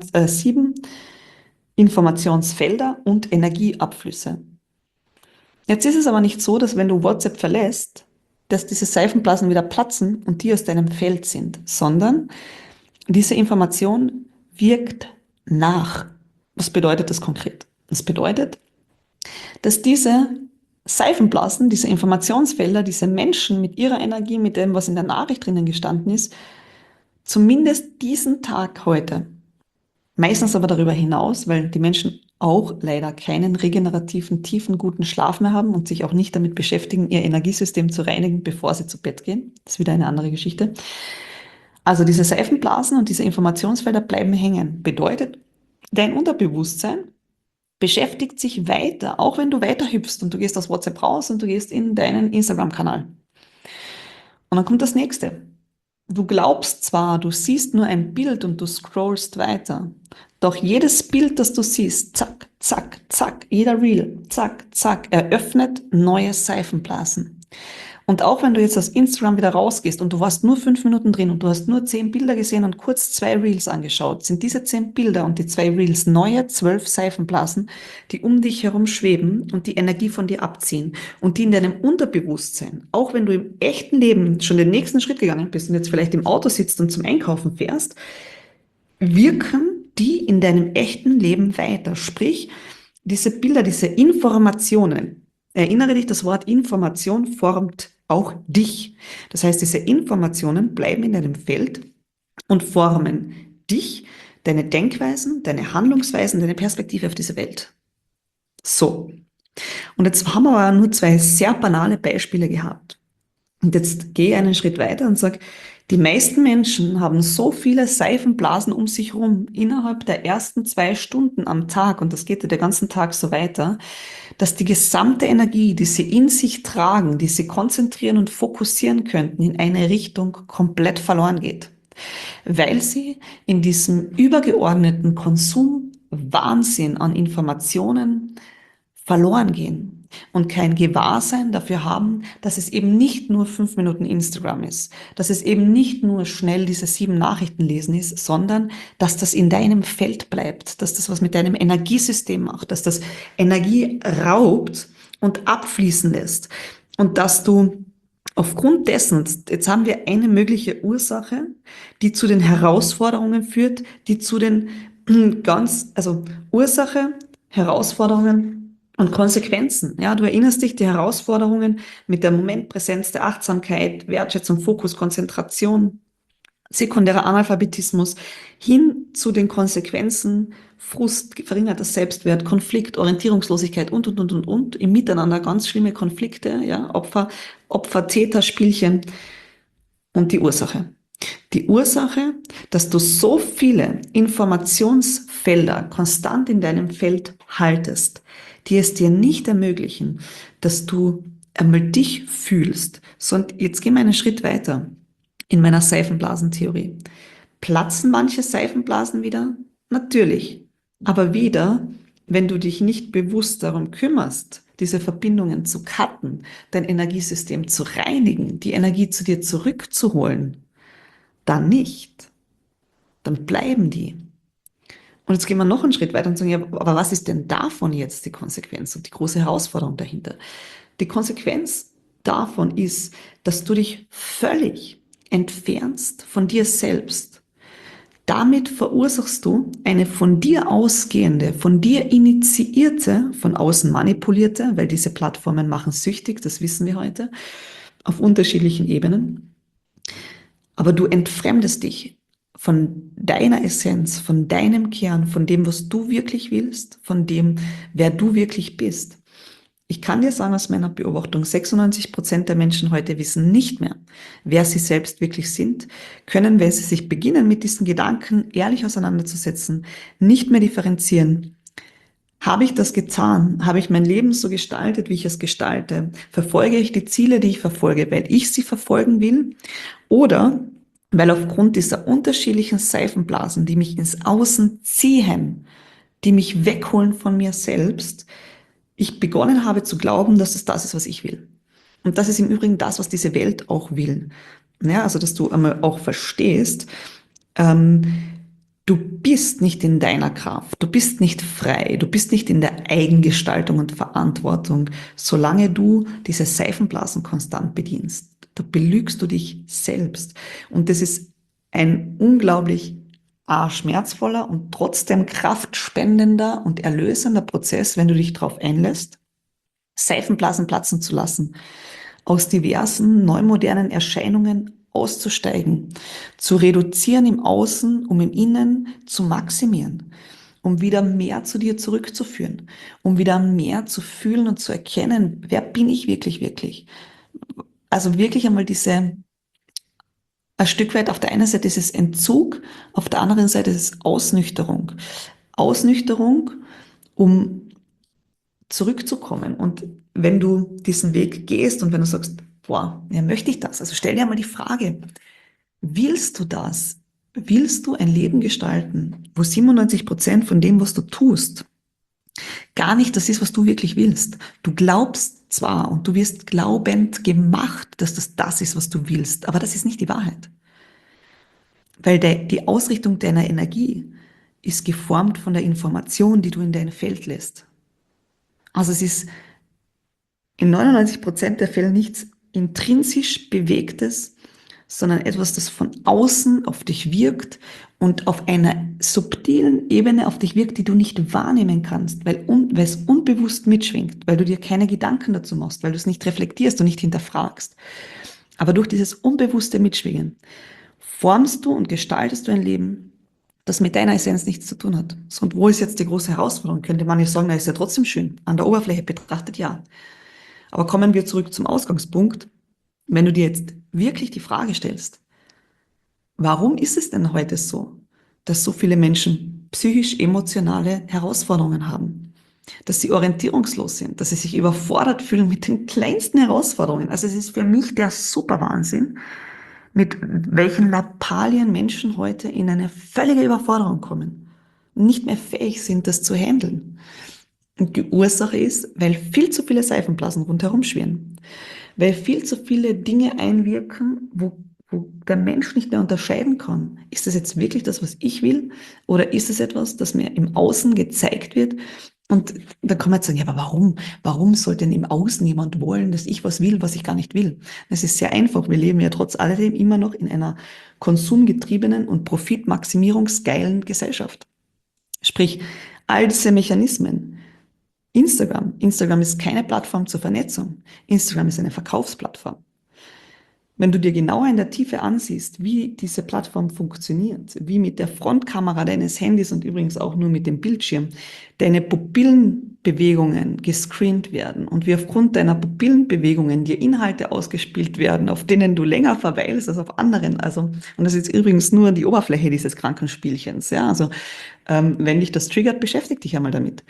Informationsfelder und Energieabflüsse. Jetzt ist es aber nicht so, dass wenn du WhatsApp verlässt, dass diese Seifenblasen wieder platzen und die aus deinem Feld sind, sondern diese Information wirkt nach. Was bedeutet das konkret? Das bedeutet, dass diese Seifenblasen, diese Informationsfelder, diese Menschen mit ihrer Energie, mit dem, was in der Nachricht drinnen gestanden ist, zumindest diesen Tag heute, meistens aber darüber hinaus, weil die Menschen auch leider keinen regenerativen, tiefen, guten Schlaf mehr haben und sich auch nicht damit beschäftigen, ihr Energiesystem zu reinigen, bevor sie zu Bett gehen. Das ist wieder eine andere Geschichte. Also diese Seifenblasen und diese Informationsfelder bleiben hängen. Bedeutet, dein Unterbewusstsein beschäftigt sich weiter, auch wenn du weiter hüpfst und du gehst aus WhatsApp raus und du gehst in deinen Instagram-Kanal. Und dann kommt das nächste. Du glaubst zwar, du siehst nur ein Bild und du scrollst weiter, doch jedes Bild, das du siehst, zack, zack, zack, jeder Reel, zack, zack, eröffnet neue Seifenblasen. Und auch wenn du jetzt aus Instagram wieder rausgehst und du warst nur 5 Minuten drin und du hast nur 10 Bilder gesehen und kurz 2 Reels angeschaut, sind diese 10 Bilder und die 2 Reels neue 12 Seifenblasen, die um dich herum schweben und die Energie von dir abziehen und die in deinem Unterbewusstsein, auch wenn du im echten Leben schon den nächsten Schritt gegangen bist und jetzt vielleicht im Auto sitzt und zum Einkaufen fährst, wirken die in deinem echten Leben weiter. Sprich, diese Bilder, diese Informationen, erinnere dich, das Wort Information formt auch dich. Das heißt, diese Informationen bleiben in deinem Feld und formen dich, deine Denkweisen, deine Handlungsweisen, deine Perspektive auf diese Welt. So. Und jetzt haben wir aber nur 2 sehr banale Beispiele gehabt. Und jetzt gehe einen Schritt weiter und sage, die meisten Menschen haben so viele Seifenblasen um sich herum innerhalb der ersten 2 Stunden am Tag, und das geht ja den ganzen Tag so weiter, dass die gesamte Energie, die sie in sich tragen, die sie konzentrieren und fokussieren könnten, in eine Richtung komplett verloren geht. Weil sie in diesem übergeordneten Konsumwahnsinn an Informationen verloren gehen und kein Gewahrsein dafür haben, dass es eben nicht nur 5 Minuten Instagram ist, dass es eben nicht nur schnell diese 7 Nachrichten lesen ist, sondern dass das in deinem Feld bleibt, dass das was mit deinem Energiesystem macht, dass das Energie raubt und abfließen lässt und dass du aufgrund dessen, jetzt haben wir eine mögliche Ursache, die zu den Herausforderungen führt, die zu den also Ursache, Herausforderungen und Konsequenzen. Ja, du erinnerst dich, die Herausforderungen mit der Momentpräsenz, der Achtsamkeit, Wertschätzung, Fokus, Konzentration, sekundärer Analphabetismus, hin zu den Konsequenzen, Frust, verringerter Selbstwert, Konflikt, Orientierungslosigkeit und. Im Miteinander ganz schlimme Konflikte, ja, Opfer-Täter-Spielchen und die Ursache. Die Ursache, dass du so viele Informationsfelder konstant in deinem Feld haltest, die es dir nicht ermöglichen, dass du einmal dich fühlst. Und jetzt gehen wir einen Schritt weiter in meiner Seifenblasentheorie. Platzen manche Seifenblasen wieder? Natürlich. Aber wieder, wenn du dich nicht bewusst darum kümmerst, diese Verbindungen zu cutten, dein Energiesystem zu reinigen, die Energie zu dir zurückzuholen, dann nicht. Dann bleiben die. Und jetzt gehen wir noch einen Schritt weiter und sagen, ja, aber was ist denn davon jetzt die Konsequenz und die große Herausforderung dahinter? Die Konsequenz davon ist, dass du dich völlig entfernst von dir selbst, damit verursachst du eine von dir ausgehende, von dir initiierte, von außen manipulierte, weil diese Plattformen machen süchtig, das wissen wir heute, auf unterschiedlichen Ebenen. Aber du entfremdest dich von deiner Essenz, von deinem Kern, von dem, was du wirklich willst, von dem, wer du wirklich bist. Ich kann dir sagen aus meiner Beobachtung, 96% der Menschen heute wissen nicht mehr, wer sie selbst wirklich sind, können, wenn sie sich beginnen, mit diesen Gedanken ehrlich auseinanderzusetzen, nicht mehr differenzieren. Habe ich das getan? Habe ich mein Leben so gestaltet, wie ich es gestalte? Verfolge ich die Ziele, die ich verfolge, weil ich sie verfolgen will? Oder weil aufgrund dieser unterschiedlichen Seifenblasen, die mich ins Außen ziehen, die mich wegholen von mir selbst, ich begonnen habe zu glauben, dass es das ist, was ich will. Und das ist im Übrigen das, was diese Welt auch will. Ja, also, dass du einmal auch verstehst, ähm, du bist nicht in deiner Kraft, du bist nicht frei, du bist nicht in der Eigengestaltung und Verantwortung, solange du diese Seifenblasen konstant bedienst. Da belügst du dich selbst. Und das ist ein unglaublich schmerzvoller und trotzdem kraftspendender und erlösender Prozess, wenn du dich darauf einlässt, Seifenblasen platzen zu lassen, aus diversen neumodernen Erscheinungen auszusteigen, zu reduzieren im Außen, um im Innen zu maximieren, um wieder mehr zu dir zurückzuführen, um wieder mehr zu fühlen und zu erkennen, wer bin ich wirklich, wirklich. Also wirklich einmal ein Stück weit auf der einen Seite ist es Entzug, auf der anderen Seite ist es Ausnüchterung. Ausnüchterung, um zurückzukommen. Und wenn du diesen Weg gehst und wenn du sagst, boah, ja, möchte ich das? Also stell dir mal die Frage, willst du das? Willst du ein Leben gestalten, wo 97% von dem, was du tust, gar nicht das ist, was du wirklich willst? Du glaubst zwar und du wirst glaubend gemacht, dass das ist, was du willst, aber das ist nicht die Wahrheit. Weil die Ausrichtung deiner Energie ist geformt von der Information, die du in dein Feld lässt. Also es ist in 99% der Fälle nichts intrinsisch Bewegtes, sondern etwas, das von außen auf dich wirkt und auf einer subtilen Ebene auf dich wirkt, die du nicht wahrnehmen kannst, weil es unbewusst mitschwingt, weil du dir keine Gedanken dazu machst, weil du es nicht reflektierst und nicht hinterfragst. Aber durch dieses unbewusste Mitschwingen formst du und gestaltest du ein Leben, das mit deiner Essenz nichts zu tun hat. So, und wo ist jetzt die große Herausforderung? Könnte man ja sagen, na, ist ja trotzdem schön. An der Oberfläche betrachtet, ja. Aber kommen wir zurück zum Ausgangspunkt. Wenn du dir jetzt wirklich die Frage stellst, warum ist es denn heute so, dass so viele Menschen psychisch-emotionale Herausforderungen haben? Dass sie orientierungslos sind, dass sie sich überfordert fühlen mit den kleinsten Herausforderungen. Also es ist für mich der Superwahnsinn, mit welchen Lappalien Menschen heute in eine völlige Überforderung kommen, nicht mehr fähig sind, das zu handeln. Und die Ursache ist, weil viel zu viele Seifenblasen rundherum schwirren, weil viel zu viele Dinge einwirken, wo der Mensch nicht mehr unterscheiden kann. Ist das jetzt wirklich das, was ich will? Oder ist es etwas, das mir im Außen gezeigt wird? Und da kann man jetzt sagen, ja, aber warum? Warum sollte denn im Außen jemand wollen, dass ich was will, was ich gar nicht will? Das ist sehr einfach. Wir leben ja trotz alledem immer noch in einer konsumgetriebenen und profitmaximierungsgeilen Gesellschaft. Sprich, all diese Mechanismen, Instagram ist keine Plattform zur Vernetzung. Instagram ist eine Verkaufsplattform. Wenn du dir genauer in der Tiefe ansiehst, wie diese Plattform funktioniert, wie mit der Frontkamera deines Handys und übrigens auch nur mit dem Bildschirm deine Pupillenbewegungen gescreent werden und wie aufgrund deiner Pupillenbewegungen dir Inhalte ausgespielt werden, auf denen du länger verweilst als auf anderen. Also, und das ist jetzt übrigens nur die Oberfläche dieses Krankenspielchens. Ja, also wenn dich das triggert, beschäftige dich einmal damit.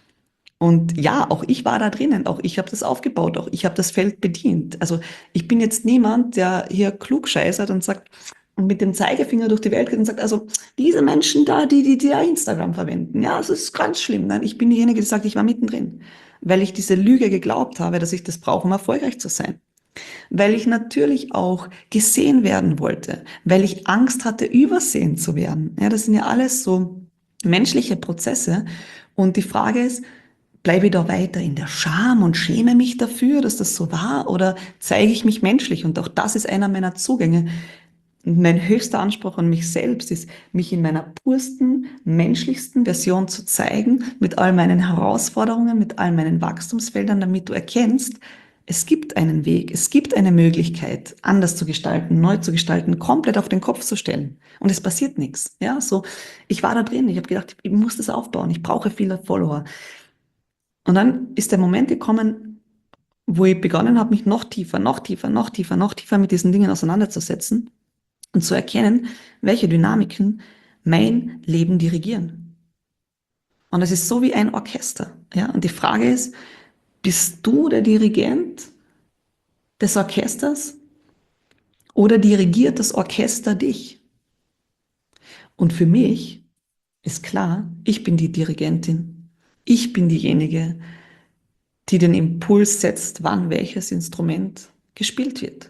Und ja, auch ich war da drinnen, auch ich habe das aufgebaut, auch ich habe das Feld bedient. Also ich bin jetzt niemand, der hier klug scheißert und sagt und mit dem Zeigefinger durch die Welt geht und sagt, also diese Menschen da, die ja Instagram verwenden, ja, das ist ganz schlimm. Nein, ich bin diejenige, die sagt, ich war mittendrin, weil ich diese Lüge geglaubt habe, dass ich das brauche, um erfolgreich zu sein. Weil ich natürlich auch gesehen werden wollte, weil ich Angst hatte, übersehen zu werden. Ja, das sind ja alles so menschliche Prozesse. Und die Frage ist, bleibe ich da weiter in der Scham und schäme mich dafür, dass das so war, oder zeige ich mich menschlich? Und auch das ist einer meiner Zugänge. Und mein höchster Anspruch an mich selbst ist, mich in meiner pursten, menschlichsten Version zu zeigen, mit all meinen Herausforderungen, mit all meinen Wachstumsfeldern, damit du erkennst, es gibt einen Weg, es gibt eine Möglichkeit, anders zu gestalten, neu zu gestalten, komplett auf den Kopf zu stellen. Und es passiert nichts. Ja, so, ich war da drin, ich habe gedacht, ich muss das aufbauen, ich brauche viele Follower. Und dann ist der Moment gekommen, wo ich begonnen habe, mich noch tiefer, noch tiefer, noch tiefer, noch tiefer mit diesen Dingen auseinanderzusetzen und zu erkennen, welche Dynamiken mein Leben dirigieren. Und es ist so wie ein Orchester. Ja? Und die Frage ist, bist du der Dirigent des Orchesters oder dirigiert das Orchester dich? Und für mich ist klar, ich bin die Dirigentin. Ich bin diejenige, die den Impuls setzt, wann welches Instrument gespielt wird.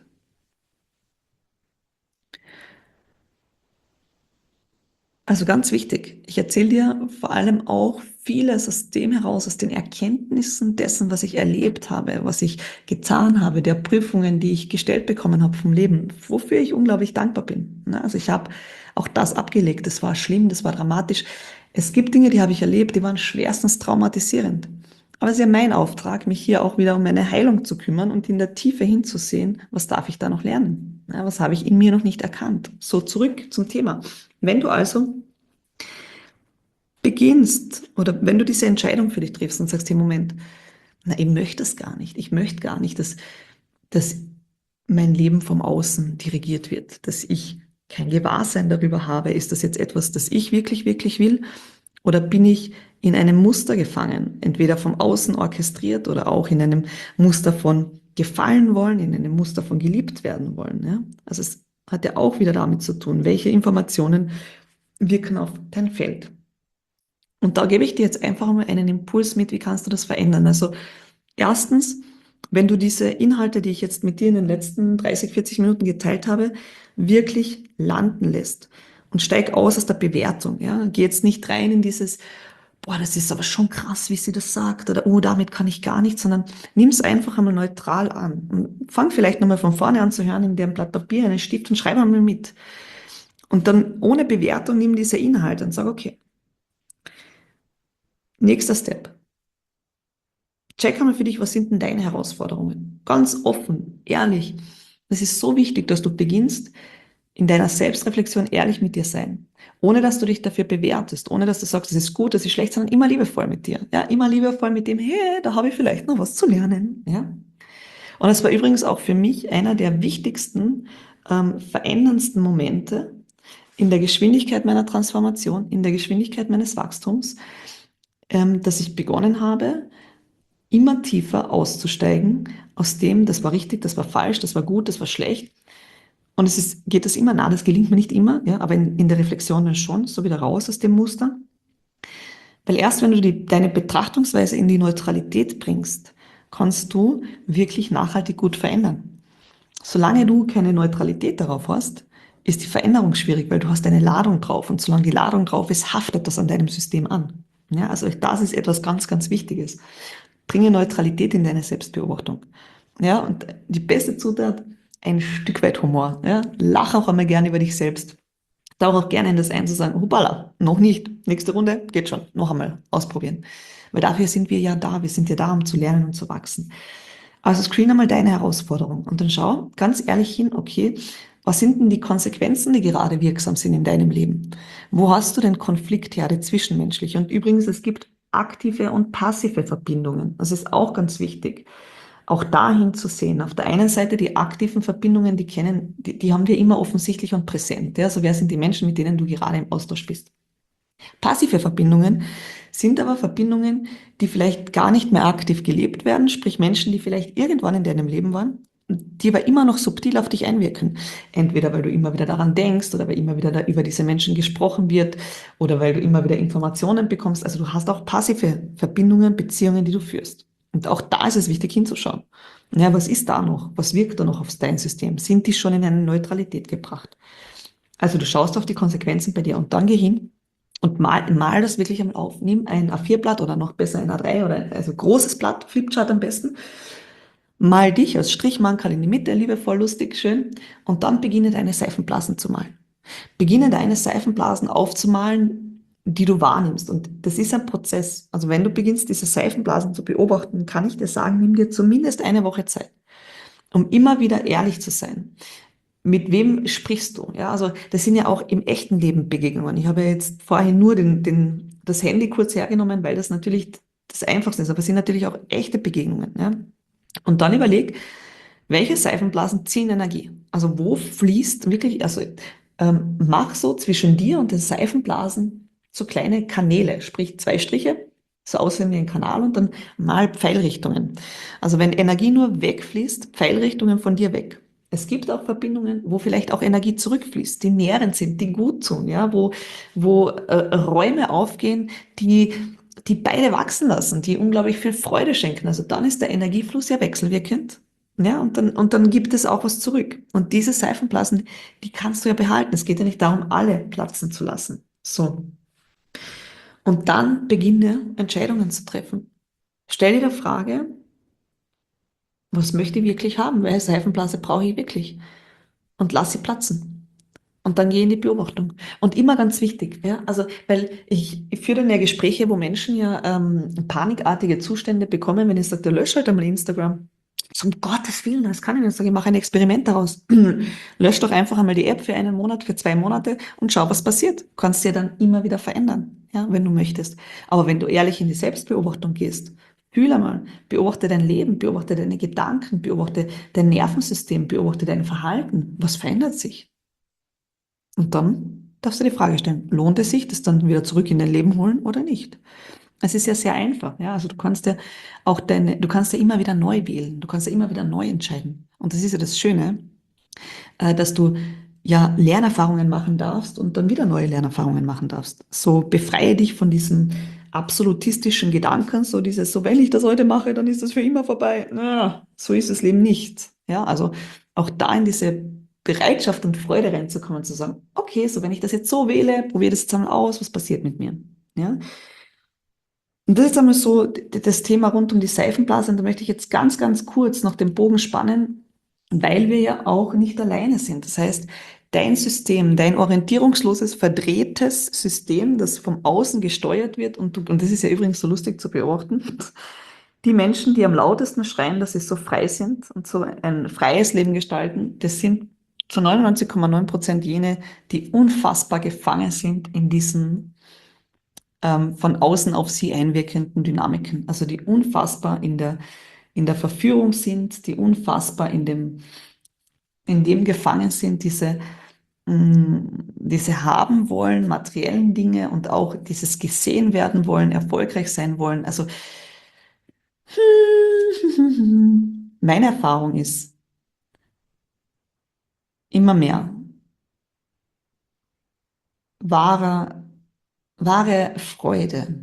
Also ganz wichtig, ich erzähle dir vor allem auch vieles aus dem heraus, aus den Erkenntnissen dessen, was ich erlebt habe, was ich getan habe, der Prüfungen, die ich gestellt bekommen habe vom Leben, wofür ich unglaublich dankbar bin. Also ich habe auch das abgelegt, das war schlimm, das war dramatisch. Es gibt Dinge, die habe ich erlebt, die waren schwerstens traumatisierend. Aber es ist ja mein Auftrag, mich hier auch wieder um meine Heilung zu kümmern und in der Tiefe hinzusehen, was darf ich da noch lernen? Was habe ich in mir noch nicht erkannt? So zurück zum Thema. Wenn du also beginnst oder wenn du diese Entscheidung für dich triffst und sagst, hey, Moment, na, ich möchte es gar nicht. Ich möchte gar nicht, dass mein Leben vom Außen dirigiert wird, dass ich kein Gewahrsein darüber habe, ist das jetzt etwas, das ich wirklich, wirklich will, oder bin ich in einem Muster gefangen, entweder vom Außen orchestriert oder auch in einem Muster von gefallen wollen, in einem Muster von geliebt werden wollen. Ja? Also es hat ja auch wieder damit zu tun, welche Informationen wirken auf dein Feld. Und da gebe ich dir jetzt einfach mal einen Impuls mit, wie kannst du das verändern? Also erstens, wenn du diese Inhalte, die ich jetzt mit dir in den letzten 30, 40 Minuten geteilt habe, wirklich landen lässt und steig aus der Bewertung. Ja? Geh jetzt nicht rein in dieses, boah, das ist aber schon krass, wie sie das sagt, oder oh, damit kann ich gar nicht, sondern nimm es einfach einmal neutral an. Und fang vielleicht nochmal von vorne an zu hören, in dem Blatt Papier, einen Stift und schreib einmal mit. Und dann ohne Bewertung nimm diese Inhalte und sag, okay, nächster Step. Check einmal für dich, was sind denn deine Herausforderungen? Ganz offen, ehrlich. Es ist so wichtig, dass du beginnst, in deiner Selbstreflexion ehrlich mit dir sein. Ohne dass du dich dafür bewertest, ohne dass du sagst, das ist gut, das ist schlecht, sondern immer liebevoll mit dir. Ja, immer liebevoll mit dem, hey, da habe ich vielleicht noch was zu lernen. Ja. Und das war übrigens auch für mich einer der wichtigsten, veränderndsten Momente in der Geschwindigkeit meiner Transformation, in der Geschwindigkeit meines Wachstums, dass ich begonnen habe, immer tiefer auszusteigen aus dem, das war richtig, das war falsch, das war gut, das war schlecht. Und geht das immer? Na, das gelingt mir nicht immer, ja, aber in der Reflexion dann schon, so wieder raus aus dem Muster. Weil erst wenn du deine Betrachtungsweise in die Neutralität bringst, kannst du wirklich nachhaltig gut verändern. Solange du keine Neutralität darauf hast, ist die Veränderung schwierig, weil du hast eine Ladung drauf und solange die Ladung drauf ist, haftet das an deinem System an. Ja, also das ist etwas ganz, ganz Wichtiges. Bringe Neutralität in deine Selbstbeobachtung. Ja, und die beste Zutat, ein Stück weit Humor. Ja, lach auch einmal gerne über dich selbst. Tauch auch gerne in das ein, zu sagen, hupala, noch nicht. Nächste Runde, geht schon. Noch einmal ausprobieren. Weil dafür sind wir ja da. Wir sind ja da, um zu lernen und zu wachsen. Also screen einmal deine Herausforderung und dann schau ganz ehrlich hin, okay, was sind denn die Konsequenzen, die gerade wirksam sind in deinem Leben? Wo hast du den Konfliktherde zwischenmenschlich? Und übrigens, es gibt aktive und passive Verbindungen. Das ist auch ganz wichtig, auch dahin zu sehen. Auf der einen Seite die aktiven Verbindungen, die haben wir immer offensichtlich und präsent. Ja? Also wer sind die Menschen, mit denen du gerade im Austausch bist? Passive Verbindungen sind aber Verbindungen, die vielleicht gar nicht mehr aktiv gelebt werden, sprich Menschen, die vielleicht irgendwann in deinem Leben waren, die aber immer noch subtil auf dich einwirken. Entweder weil du immer wieder daran denkst oder weil immer wieder da über diese Menschen gesprochen wird oder weil du immer wieder Informationen bekommst. Also du hast auch passive Verbindungen, Beziehungen, die du führst. Und auch da ist es wichtig hinzuschauen. Ja, was ist da noch? Was wirkt da noch aufs dein System? Sind die schon in eine Neutralität gebracht? Also du schaust auf die Konsequenzen bei dir und dann geh hin und mal das wirklich einmal auf. Nimm ein A4-Blatt oder noch besser ein A3 oder also großes Blatt, Flipchart am besten Mal dich als Strichmankerl in die Mitte, liebevoll, lustig, schön, und dann beginne deine Seifenblasen zu malen. Beginne deine Seifenblasen aufzumalen, die du wahrnimmst. Und das ist ein Prozess. Also wenn du beginnst, diese Seifenblasen zu beobachten, kann ich dir sagen, nimm dir zumindest eine Woche Zeit, um immer wieder ehrlich zu sein. Mit wem sprichst du? Ja, also das sind ja auch im echten Leben Begegnungen. Ich habe ja jetzt vorhin nur das Handy kurz hergenommen, weil das natürlich das Einfachste ist. Aber es sind natürlich auch echte Begegnungen. Ja? Und dann überleg, welche Seifenblasen ziehen Energie? Also wo fließt wirklich, also mach so zwischen dir und den Seifenblasen so kleine Kanäle, sprich zwei Striche, so aussehen wie ein Kanal und dann mal Pfeilrichtungen. Also wenn Energie nur wegfließt, Pfeilrichtungen von dir weg. Es gibt auch Verbindungen, wo vielleicht auch Energie zurückfließt, die nährend sind, die gut tun, ja, wo Räume aufgehen, die beide wachsen lassen, die unglaublich viel Freude schenken. Also dann ist der Energiefluss ja wechselwirkend. Ja, und dann gibt es auch was zurück. Und diese Seifenblasen, die kannst du ja behalten. Es geht ja nicht darum, alle platzen zu lassen. So. Und dann beginne, Entscheidungen zu treffen. Stell dir die Frage, was möchte ich wirklich haben? Welche Seifenblase brauche ich wirklich? Und lass sie platzen. Und dann geh in die Beobachtung. Und immer ganz wichtig, ja, also, weil ich führe dann ja Gespräche, wo Menschen ja panikartige Zustände bekommen, wenn ich sage, lösch halt einmal Instagram. So, um Gottes Willen, das kann ich nicht. Sag ich, mache ein Experiment daraus. Lösch doch einfach einmal die App für einen Monat, für 2 Monate und schau, was passiert. Du kannst dir dann immer wieder verändern, ja, wenn du möchtest. Aber wenn du ehrlich in die Selbstbeobachtung gehst, fühl einmal, beobachte dein Leben, beobachte deine Gedanken, beobachte dein Nervensystem, beobachte dein Verhalten. Was verändert sich? Und dann darfst du die Frage stellen, lohnt es sich, das dann wieder zurück in dein Leben holen oder nicht? Es ist ja sehr einfach, ja. Also du kannst ja auch du kannst ja immer wieder neu wählen, du kannst ja immer wieder neu entscheiden. Und das ist ja das Schöne, dass du ja Lernerfahrungen machen darfst und dann wieder neue Lernerfahrungen machen darfst. So befreie dich von diesen absolutistischen Gedanken, so dieses, so wenn ich das heute mache, dann ist das für immer vorbei. Na, so ist das Leben nicht. Ja, also auch da in diese Bereitschaft und Freude reinzukommen, zu sagen, okay, so wenn ich das jetzt so wähle, probiere das jetzt einmal aus, was passiert mit mir? Ja, und das ist einmal so das Thema rund um die Seifenblase. Und da möchte ich jetzt ganz, ganz kurz noch den Bogen spannen, weil wir ja auch nicht alleine sind. Das heißt, dein System, dein orientierungsloses, verdrehtes System, das vom Außen gesteuert wird, und das ist ja übrigens so lustig zu beobachten, die Menschen, die am lautesten schreien, dass sie so frei sind und so ein freies Leben gestalten, das sind zu 99,9% jene, die unfassbar gefangen sind in diesen von außen auf sie einwirkenden Dynamiken, also die unfassbar in der Verführung sind, die unfassbar in dem gefangen sind, diese haben wollen, materiellen Dinge und auch dieses gesehen werden wollen, erfolgreich sein wollen. Also meine Erfahrung ist immer mehr wahre, wahre Freude,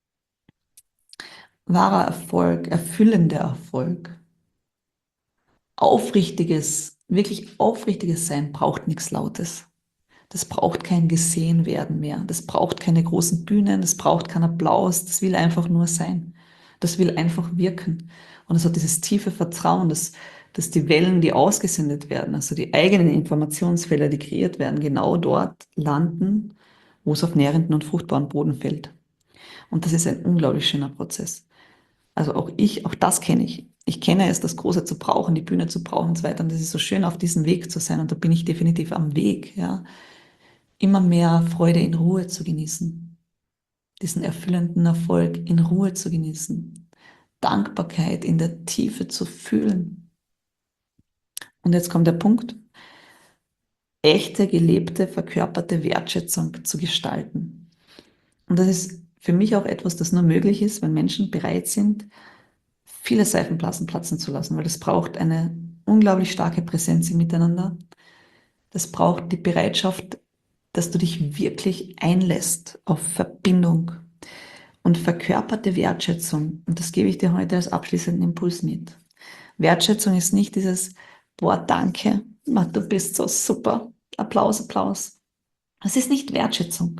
wahrer Erfolg, erfüllender Erfolg, aufrichtiges, wirklich aufrichtiges Sein braucht nichts Lautes. Das braucht kein Gesehenwerden mehr. Das braucht keine großen Bühnen. Das braucht keinen Applaus. Das will einfach nur sein. Das will einfach wirken. Und es hat dieses tiefe Vertrauen, dass die Wellen, die ausgesendet werden, also die eigenen Informationsfelder, die kreiert werden, genau dort landen, wo es auf nährenden und fruchtbaren Boden fällt. Und das ist ein unglaublich schöner Prozess. Also auch das kenne ich. Ich kenne es, das Große zu brauchen, die Bühne zu brauchen und so weiter. Und das ist so schön, auf diesem Weg zu sein. Und da bin ich definitiv am Weg, ja, immer mehr Freude in Ruhe zu genießen, diesen erfüllenden Erfolg in Ruhe zu genießen, Dankbarkeit in der Tiefe zu fühlen. Und jetzt kommt der Punkt, echte, gelebte, verkörperte Wertschätzung zu gestalten. Und das ist für mich auch etwas, das nur möglich ist, wenn Menschen bereit sind, viele Seifenblasen platzen zu lassen, weil das braucht eine unglaublich starke Präsenz im Miteinander. Das braucht die Bereitschaft, dass du dich wirklich einlässt auf Verbindung und verkörperte Wertschätzung. Und das gebe ich dir heute als abschließenden Impuls mit. Wertschätzung ist nicht dieses, boah, danke, du bist so super, Applaus, Applaus. Das ist nicht Wertschätzung.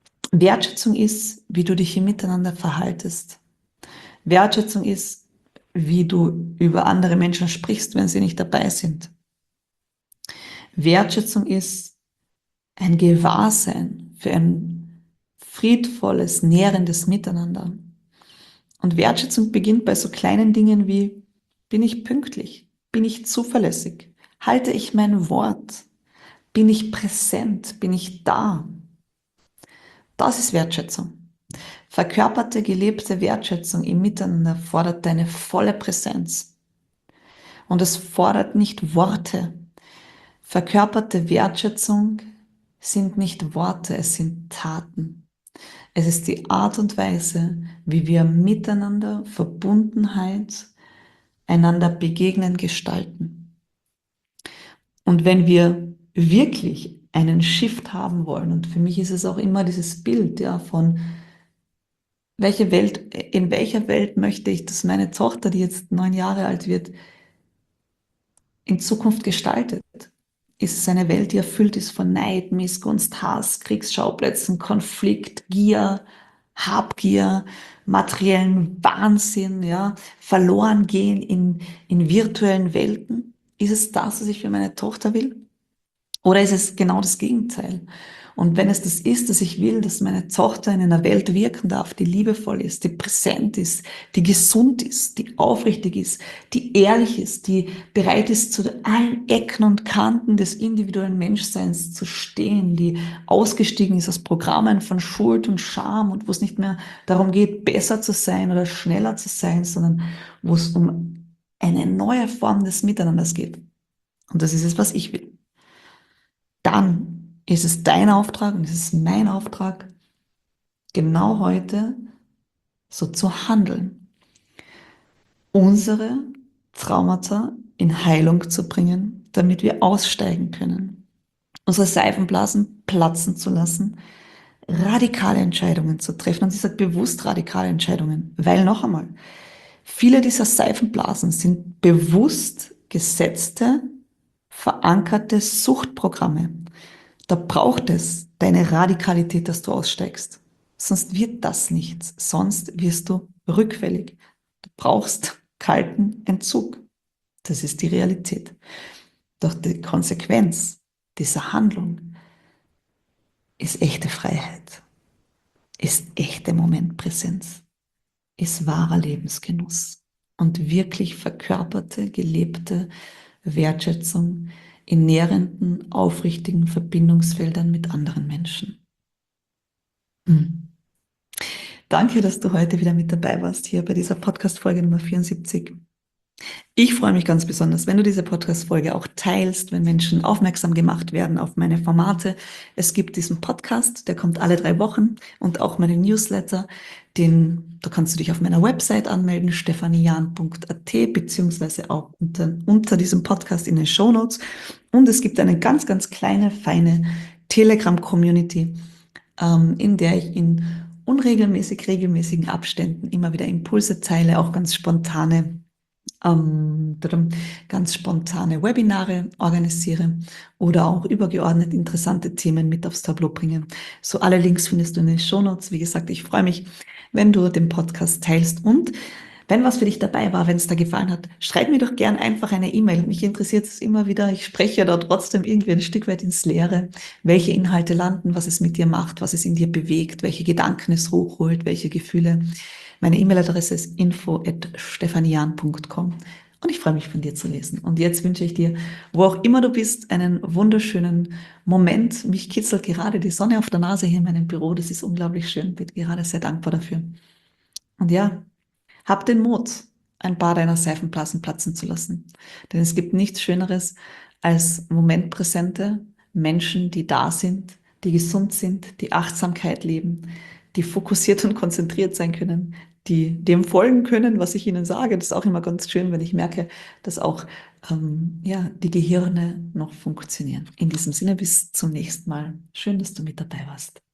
Wertschätzung ist, wie du dich im Miteinander verhaltest. Wertschätzung ist, wie du über andere Menschen sprichst, wenn sie nicht dabei sind. Wertschätzung ist ein Gewahrsein für ein friedvolles, nährendes Miteinander. Und Wertschätzung beginnt bei so kleinen Dingen wie, bin ich pünktlich? Bin ich zuverlässig? Halte ich mein Wort? Bin ich präsent? Bin ich da? Das ist Wertschätzung. Verkörperte, gelebte Wertschätzung im Miteinander fordert deine volle Präsenz. Und es fordert nicht Worte. Verkörperte Wertschätzung sind nicht Worte, es sind Taten. Es ist die Art und Weise, wie wir miteinander Verbundenheit, einander begegnen, gestalten. Und wenn wir wirklich einen Shift haben wollen, und für mich ist es auch immer dieses Bild, ja, von in welcher Welt möchte ich, dass meine Tochter, die jetzt 9 Jahre alt wird, in Zukunft gestaltet? Ist es eine Welt, die erfüllt ist von Neid, Missgunst, Hass, Kriegsschauplätzen, Konflikt, Gier, Habgier, materiellen Wahnsinn, ja, verloren gehen in virtuellen Welten? Ist es das, was ich für meine Tochter will? Oder ist es genau das Gegenteil? Und wenn es das ist, dass ich will, dass meine Tochter in einer Welt wirken darf, die liebevoll ist, die präsent ist, die gesund ist, die aufrichtig ist, die ehrlich ist, die bereit ist, zu allen Ecken und Kanten des individuellen Menschseins zu stehen, die ausgestiegen ist aus Programmen von Schuld und Scham und wo es nicht mehr darum geht, besser zu sein oder schneller zu sein, sondern wo es um eine neue Form des Miteinanders geht. Und das ist es, was ich will. Dann ist es dein Auftrag und es ist mein Auftrag, genau heute so zu handeln, unsere Traumata in Heilung zu bringen, damit wir aussteigen können, unsere Seifenblasen platzen zu lassen, radikale Entscheidungen zu treffen. Und ich sage bewusst radikale Entscheidungen, weil noch einmal, viele dieser Seifenblasen sind bewusst gesetzte, verankerte Suchtprogramme. Da braucht es deine Radikalität, dass du aussteigst. Sonst wird das nichts. Sonst wirst du rückfällig. Du brauchst kalten Entzug. Das ist die Realität. Doch die Konsequenz dieser Handlung ist echte Freiheit, ist echte Momentpräsenz, ist wahrer Lebensgenuss und wirklich verkörperte, gelebte Wertschätzung in nährenden, aufrichtigen Verbindungsfeldern mit anderen Menschen. Hm. Danke, dass du heute wieder mit dabei warst, hier bei dieser Podcast-Folge Nummer 74. Ich freue mich ganz besonders, wenn du diese Podcast-Folge auch teilst, wenn Menschen aufmerksam gemacht werden auf meine Formate. Es gibt diesen Podcast, der kommt alle 3 Wochen und auch meinen Newsletter, da kannst du dich auf meiner Website anmelden, stephanian.at, beziehungsweise auch unter diesem Podcast in den Shownotes. Und es gibt eine ganz, ganz kleine, feine Telegram-Community, in der ich in regelmäßigen Abständen immer wieder Impulse teile, auch ganz spontane Webinare organisiere oder auch übergeordnet interessante Themen mit aufs Tableau bringe. So alle Links findest du in den Shownotes. Wie gesagt, ich freue mich, wenn du den Podcast teilst und wenn was für dich dabei war, wenn es dir gefallen hat, schreib mir doch gern einfach eine E-Mail. Mich interessiert es immer wieder. Ich spreche ja da trotzdem irgendwie ein Stück weit ins Leere, welche Inhalte landen, was es mit dir macht, was es in dir bewegt, welche Gedanken es hochholt, welche Gefühle. Meine E-Mail-Adresse ist info@stephanian.com und ich freue mich, von dir zu lesen. Und jetzt wünsche ich dir, wo auch immer du bist, einen wunderschönen Moment. Mich kitzelt gerade die Sonne auf der Nase hier in meinem Büro. Das ist unglaublich schön. Bin gerade sehr dankbar dafür. Und ja, hab den Mut, ein paar deiner Seifenblasen platzen zu lassen. Denn es gibt nichts Schöneres als momentpräsente Menschen, die da sind, die gesund sind, die Achtsamkeit leben, die fokussiert und konzentriert sein können, die dem folgen können, was ich ihnen sage. Das ist auch immer ganz schön, wenn ich merke, dass auch ja, die Gehirne noch funktionieren. In diesem Sinne, bis zum nächsten Mal. Schön, dass du mit dabei warst.